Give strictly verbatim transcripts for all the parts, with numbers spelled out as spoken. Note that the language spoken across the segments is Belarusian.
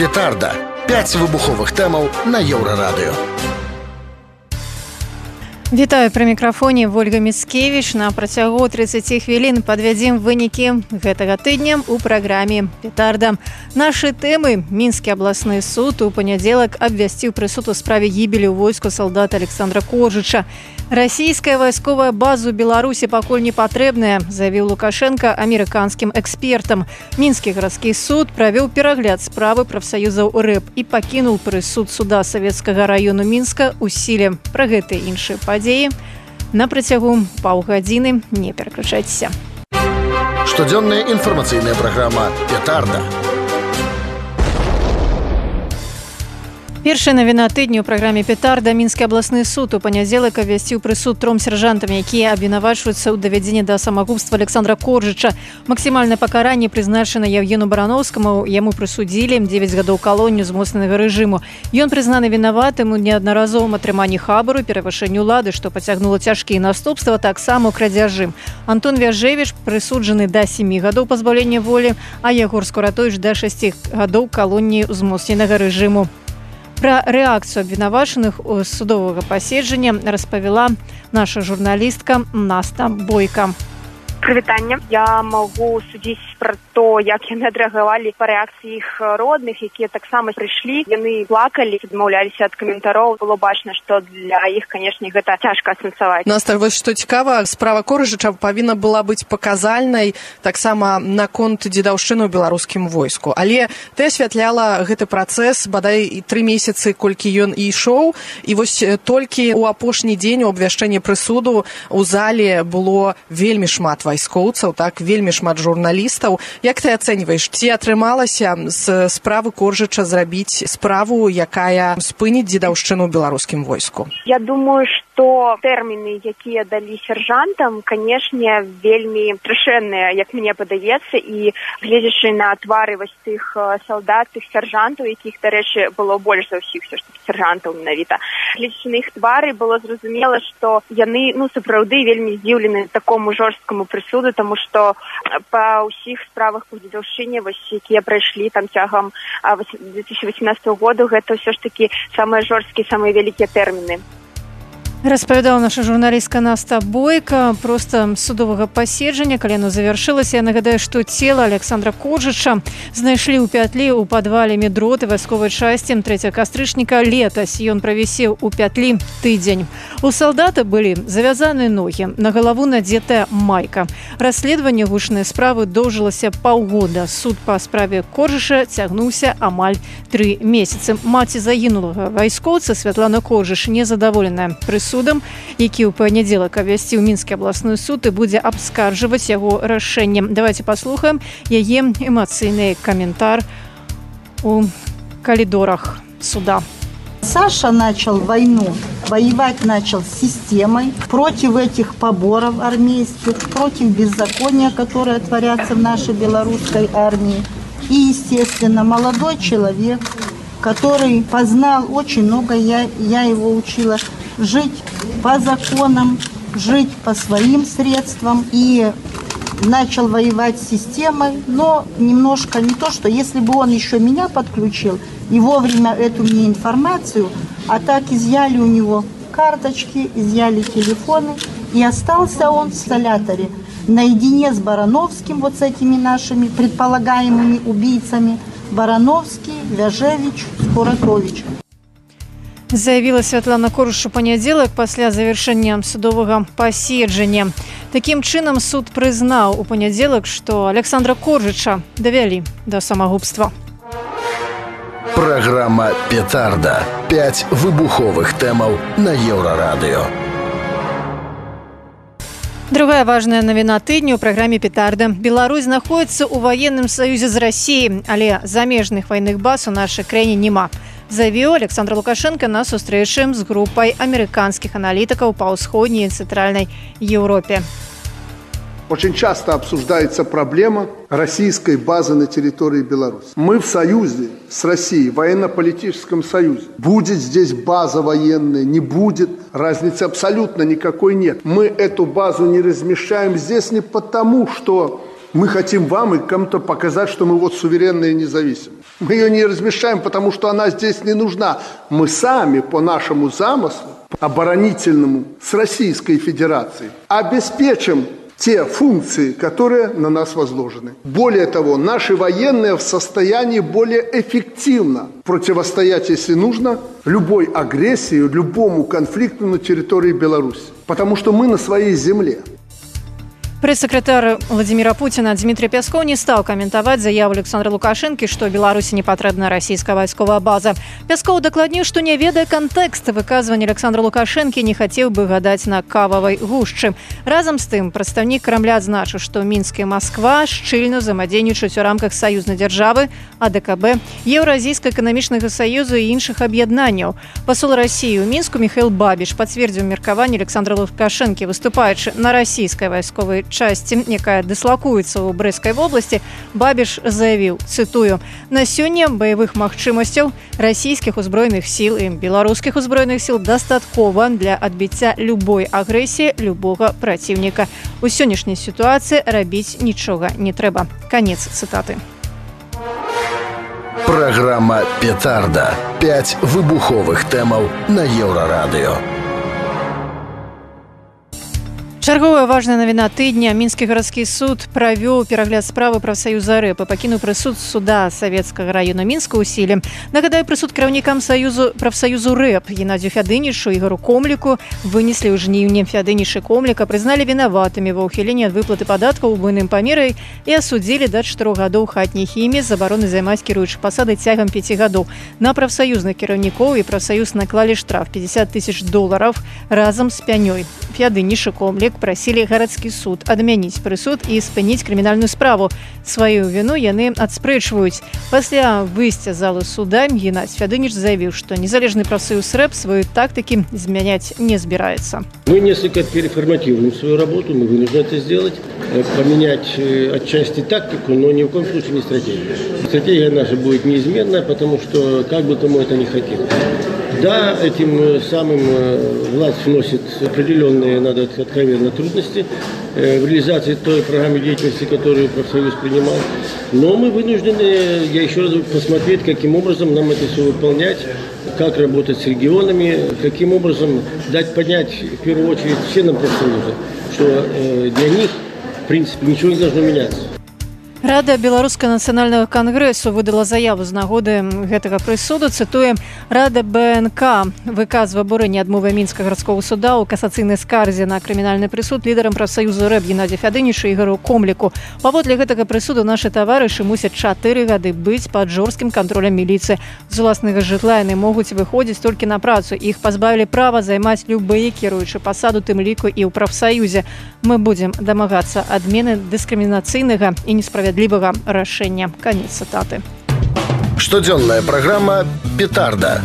Петарда. П'ять вибухових темаў на Еўрарадыё. Вітаю, пры мікрафоне Вольга Міцкевіч. На працягу тридцати хвілін падвядзем вынікі гэтага тыдня ў праграме «Петарда». Нашы тэмы. Мінскі абласны суд у панядзелак абвясціў прысуд у справе гібелі ў войску салдата Александра Коржыча. Расійская вайсковая база ў Беларусі пакуль не патрэбная, заявіў Лукашенко амерыканскім экспертам. Мінскі гарадскі суд правёў перагляд справы прафсаюзаў рэп і пакінуў прысуд суда савецкага раёну Мінска ў сіле. Пра гэтыя іншыя падзеі на працягу паўгадзіны. Не пераключайцеся. Штодзённая інфармацыйная праграма «Петарда». Першая навіна тыдню ў праграме «Петарда». Мінскі абласны суд у панядзелак абвясціў прысуд тром сяржантам, якія абвінавачваюцца ў давядзенні да самагубства Александра Коржыча. Максімальнае пакаранне прызначана Евгену Барановскаму. Яму прысудзілі дзевяць гадоў калонію змоцненага рэжыму. Ён прызнаны вінаватым у неаднаразовым атрыманні хабару, перавышэнню ўлады, што пацягнула цяжкія наступствы, таксама ў крадзяжы. Антон Вяжевіч прысуджаны да сямі гадоў пазбаўлення волі, а Ягор Скуратовіч да шасці гадоў калоніі змоцненага рэжыму. Пра рэакцыю абвінавачаных у судовага паседжання распавяла наша журналістка Наста Бойка. Прывітанне. Я магу судзіць пра то, як яны адрэагавалі па рэакцыі іх родных, якія таксама прыйшлі. Яны плакалі, адмаўляліся ад каментароў. Было бачна, што для іх, канешне, гэта цяжка асэнсаваць. Настя, вось што цікава, справа Коржыча павінна была быць паказальнай таксама наконт дзедаўшчыны ў беларускім войску. Але ты асвятляла гэты працэс, бадай тры месяцы, колькі ён і ішоў. І вось толькі ў апошні дзень у абвяшчэнні прысуду у зале было вельмі шмат вайскоўцаў, так, вельмі шмат журналістаў. Як ты ацэньваеш, ці атрымалася з справы Коржыча зрабіць справу, якая спыніць дзедаўшчыну ў беларускім войску? Я думаю, што тэрміны, якія далі сяржантам, канешне, вельмі страшэнныя, як мне падаецца, і гледзячы на твары вось тых салдат, тых сяржантаў, якіх, дарэчы, было больш за ўсіх, все ж таки сяржантаў менавіта. Гледзячы на іх твары, было зразумела, што яны, ну, сапраўды вельмі здзіўлены такому жорсткаму прысуду, таму што па ўсіх справах па дзедаўшчыне, вось якія прайшлі там цягам две тысячи восемнадцатого году, гэта ўсё ж такі самыя жорсткія, самыя вялікія тэрміны. Распавядала наша журналістка Наста Бойка проста судовага паседжання, калі яно завяршылася. Я нагадаю, што цела Александра Коржыча знайшлі ў пятлі ў падвале медроты вайсковай часці трэцяга кастрычніка летась. Ён правісеў у пятлі тыдзень. У салдата былі завязаныя ногі, на галаву надзетая майка. Расследаванне гучнай справы доўжылася паўгода. Суд па справе Коржыча цягнуўся амаль тры месяцы. Маці загінулага вайскоўца Святлана Коржыч незадаволеная прысудам, судам, які ў панядзелак абвясціў Мінскі абласны суд і будзе абскарджваць яго рашэннем. Давайте паслухаем яе эмацыйны каментар у коридорах суда. Саша начал войну, воевать начал с системой против этих поборов армейских, против беззакония, которые творятся в нашей белорусской армии. И, естественно, молодой человек, который познал очень много, я, я его учила жить по законам, жить по своим средствам, и начал воевать с системой, но немножко не то, что если бы он еще меня подключил и вовремя эту мне информацию, а так изъяли у него карточки, изъяли телефоны, и остался он в изоляторе наедине с Барановским, вот с этими нашими предполагаемыми убийцами, Барановский, Вяжевич, Скуратович. Заявіла Святлана Коржыч у панядзелак пасля завяршэння судовага паседжання. Такім чынам, суд прызнаў у панядзелак, што Александра Коржыча давялі да самагубства. Праграма «Петарда». П'ять выбуховых тэмаў на Еўрарадыё. Другая важная навіна тыдню ў праграме «Петарда». Беларусь знаходіцца ў ваенным саюзе з Расіяй, але замежных вайных баз у нашай краіне няма. Заявіў Александр Лукашенко на сустрэчы з групай амерыканскіх аналітыкаў па ўсходняй і цэнтральнай Еўропе. Очень часто обсуждается проблема российской базы на территории Беларуси. Мы в союзе с Россией, в военно-политическом союзе. Будет здесь база военная, не будет, разницы абсолютно никакой нет. Мы эту базу не размещаем здесь не потому, что Мы хотим вам и кому-то показать, что мы вот суверенные и независимые. Мы ее не размещаем, потому что она здесь не нужна. Мы сами по нашему замыслу оборонительному с Российской Федерацией обеспечим те функции, которые на нас возложены. Более того, наши военные в состоянии более эффективно противостоять, если нужно, любой агрессии, любому конфликту на территории Беларуси. Потому что мы на своей земле. Прэс-сакратар Владимира Путина Дмитрий Пясков не стал комментовать заяву Александра Лукашенко, что Беларуси не потребна российская войсковая база. Пясков докладнил, что не ведая контекста выказывания Александра Лукашенко, не хотел бы гадать на кавовой гушчы. Разом с тым, представник Кремля отзначил, что Минск и Москва щільно взаимодействуют в рамках союзной державы, АДКБ, Евразийского экономичного союза и іншых объединений. Посол России в Минску Михаил Бабиш подтвердил меркование Александра Лукашенко, выступаючи на российской войсковой части, якая дыслакуецца ў Брэсцкай вобласці, Бабіш заявіў, цытую: «На сёння баявых магчымасцяў расійскіх узброеных сіл і беларускіх узброеных сіл дастаткова для адбіцця любой агрэсіі любога праціўніка. У сённяшняй сітуацыі рабіць нічога не трэба». Канец цытаты. Программа «Петарда». Пять выбуховых тэмаў на Еўрарадыё. Чарговая важная навіна тыдня. Мінскі гарадскі суд правёў перагляд справы прафсаюза рэп і пакінуў прысуд суда Савецкага района Мінска ў сіле. Нагадаю, прысуд кіраўнікам саюзу прафсаюзу рэп Геннадзію Фядынішу і Ігару Комліку вынеслі ў жніўні. Фядыніш і Комліка прызналі вінаватымі ва ўхіленні ад выплаты падаткаў у буйным памеры і асудзілі да чатырох гадоў хатняй хіміі з забароны займаць кіруючы пасады цягам пяці гадоў. На прафсаюзных кіраўнікоў і прафсаюз наклалі штраф пятьдесят тысяч долараў разам з пянёй. Фядыніш і Комлік прасілі гарадскі суд адмяніць прысуд і спыніць крымінальную справу. Сваю віну яны адспрэчваюць. Пасля выйсця залы суда Геннадзь Фядыніш заявіў, што незалежны прафсаюз рэп сваю тактыкі змяняць не збіраецца. Мы несколько переформатируем свою работу, мы вынуждены это сделать, поменять отчасти тактику, но ни в коем случае не стратегию. Стратегия наша будет неизменная, потому что как бы то мы это ни хотели. Да, этим самым власть вносит определенные, надо откровенно, трудности в реализации той программы деятельности, которую профсоюз принимал. Но мы вынуждены, я еще раз посмотреть, каким образом нам это все выполнять, как работать с регионами, каким образом дать понять, в первую очередь, членам профсоюза, что для них, в принципе, ничего не должно меняться. Рада Беларускага нацыянальнага кангрэсу выдала заяву з нагоды гэтага прысуду. Цытуем: «Рада БНК выказвае абурэнне адмовы Мінскага гарадскога суда ў касацыйнай скарзе на крымінальны прысуд лідарам прафсаюзу рэп Геннадзію Фядынішу і Ігару Комліку. Паводле гэтага прысуду нашы таварышы мусяць чатыры гады быць пад жорсткім кантролем міліцыі. З уласнага жытла яны могуць выходзіць толькі на працу. Іх пазбавілі права займаць любыя кіруючы пасаду, тым ліку і ў прафсаюзе. Мы будзем дамагацца адмены дыскрымінацыйнага і несправядлівага рашэння». Конец цитаты. Штодзённая программа «Петарда».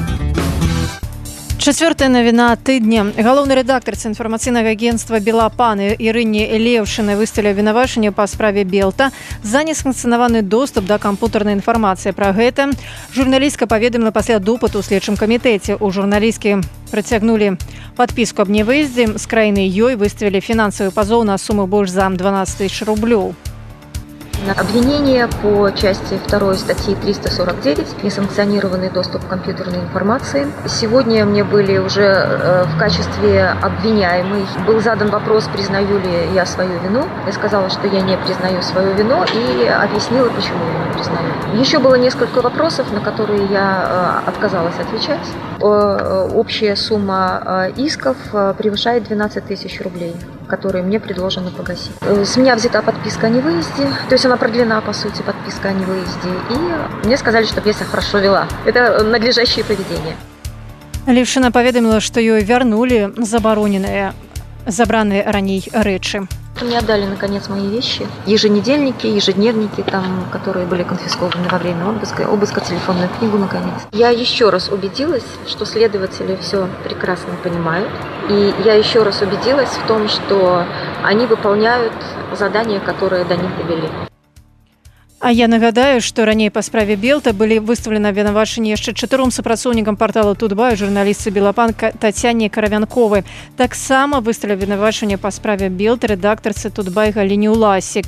Чацвёртая навіна тыдня. Галоўны рэдактар інфармацыйнага агенцтва «Белапан» Ірыне Леўшынай выставілі абвінавачанне па справе Белта за несанкцыянаваны доступ да кампутарнай інфармацыі. Пра гэта журналістка паведаміла пасля допыту ў следчым камітэце. У журналісткі працягнулі падпіску аб невыездзе з краіны, ёй выставілі фінансавы пазоў на суму больш за дванадцать тысяч рублёў. Обвинение по части второй статьи триста сорок девять «Несанкционированный доступ к компьютерной информации». Сегодня мне были уже э, в качестве обвиняемой. Был задан вопрос, признаю ли я свою вину. Я сказала, что я не признаю свою вину, и объяснила, почему я не признаю. Еще было несколько вопросов, на которые я э, отказалась отвечать. Э, общая сумма э, исков э, превышает двенадцать тысяч рублей, которые мне предложено погасить. С меня взята подписка о невыезде, то есть она продлена, по сути, подписка о невыезде, и мне сказали, чтобы я себя хорошо вела. Это надлежащее поведение. Левшина паведаміла, што ёй вярнулі забароненыя, забраныя раней рэчы. Мне отдали, наконец, мои вещи. Еженедельники, ежедневники, там, которые были конфискованы во время обыска, обыска, телефонную книгу, наконец. Я еще раз убедилась, что следователи все прекрасно понимают. И я еще раз убедилась в том, что они выполняют задания, которые до них довели. А я нагадаю, што раней па справе Белта былі выстаўлены абвінавачанні яшчэ чатыром супрацоўнікам партала «Тутбай», журналістцы «Белапан» Тацяне Каравянковай. Таксама выстаўілі абвінавачанне па справе Белта рэдактарцы «Тутбай» Галіне Уласік.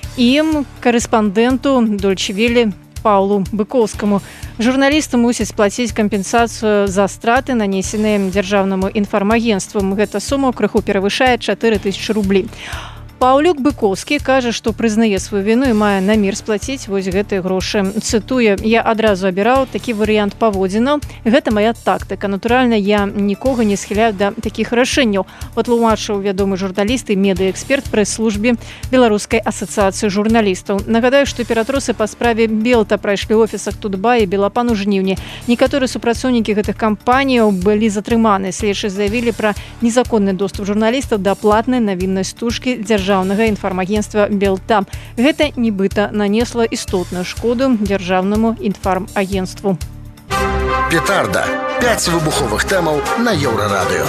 ім корэспандэнту Дойче Веле Паўлу Быкоўскаму. Журналісты мусяць плаціць кампенсацыю за страты, нанесеныя дзяржаўнаму інфармагенству. Гэта сума крыху перавышае чатыры тысячы рублей. Паўлюк Быкоўскі кажа, што прызнае сваю віну і мае намер сплаціць вось гэтыя грошы. Цытуе: «Я адразу абіраў такі варыянт паводзінаў. Гэта моя тактыка. Натуральна, я нікога не схіляю да такіх рашэнняў», патлумачыў вядомы журналіст і медыаэксперт прэс-службе Беларускай асацыяцыі журналістаў. Нагадаю, што ператросы па справе Белта прайшлі ў офісах Тутба і Белапан у жніўні. Некаторыя супрацоўнікі гэтых кампаніяў былі затрыманы. Следчыя заявілі пра незаконны доступ журналістаў да платнай навіннай стужкі дзяржаўнага Дзяржаўнага інфармагенства Белта. Гэта нібыта нанесла істотную шкоду дзяржаўнаму інфармагенству. Петарда. Пяць выбуховых тэмаў на Еўрарадыё.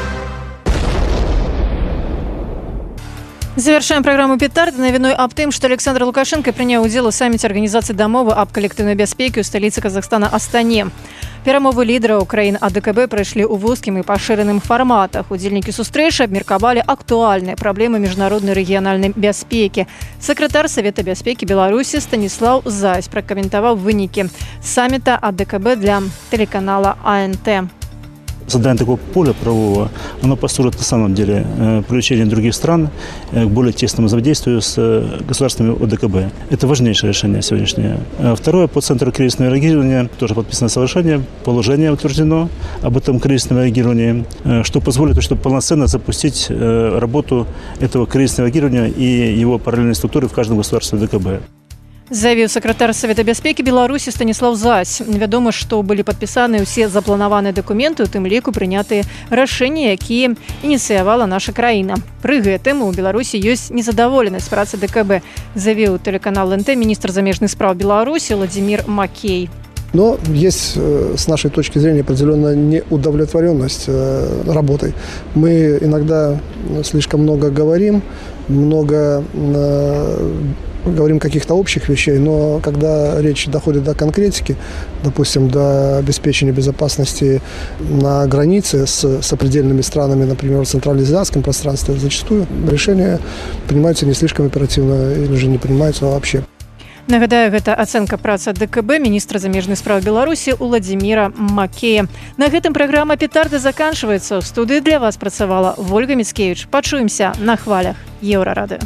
Завершаем программу «Петарда» навіной аб тым, што Александр Лукашенко прыняў удзел у саміце Арганізацыі дамовы аб калектыўнай бяспекі ў сталіцы Казахстана Астане. Перамовы лідараў краін АДКБ прайшлі ў вузкім і пашыраным фарматах. Удзельнікі сустрэчы абмеркавалі актуальныя праблемы міжнароднай рэгіянальнай бяспекі. Сакратар Савета бяспекі Беларусі Станіслаў Зась пракаментаваў вынікі самміта АДКБ для телеканала АНТ. Создание такого поля правового, оно послужит на самом деле привлечению других стран к более тесному взаимодействию с государствами ОДКБ. Это важнейшее решение сегодняшнее. Второе, по Центру кризисного реагирования тоже подписано соглашение, положение утверждено об этом кризисном реагировании, что позволит, чтобы полноценно запустить работу этого кризисного реагирования и его параллельной структуры в каждом государстве ОДКБ. Заявіў сакратар Савета бяспекі Беларусі Станіслаў Зась. Вядома, што былі падпісаны ўсе запланаваныя дакументы, у тым ліку прынятыя рашэнні, якія ініцыявала наша краіна. Пры гэтым у Беларусі ёсць незадаволенасць працы ДКБ, заявіў телеканал эн тэ міністр замежных спраў Беларусі Владимир Макей. Но есть с нашей точки зрения определенная неудовлетворенность работой. Мы иногда слишком много говорим, много говорим каких-то общих вещей, но когда речь доходит до конкретики, допустим, до обеспечения безопасности на границе с сопредельными странами, например, в центральноазиатском пространстве, зачастую решения принимаются не слишком оперативно или же не принимаются вообще. Нагадаю, гэта ацэнка працы ДКБ міністра замежных спраў Беларусі Владимира Макея. На гэтым праграма «Петарда» заканчваецца. В студыі для вас працавала Вольга Міцкевіч. Пачуемся на хвалях Еўрарадыё.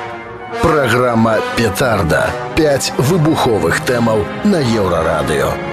Программа «Петарда». Пяць выбуховых тэмаў на Еўрарадыё.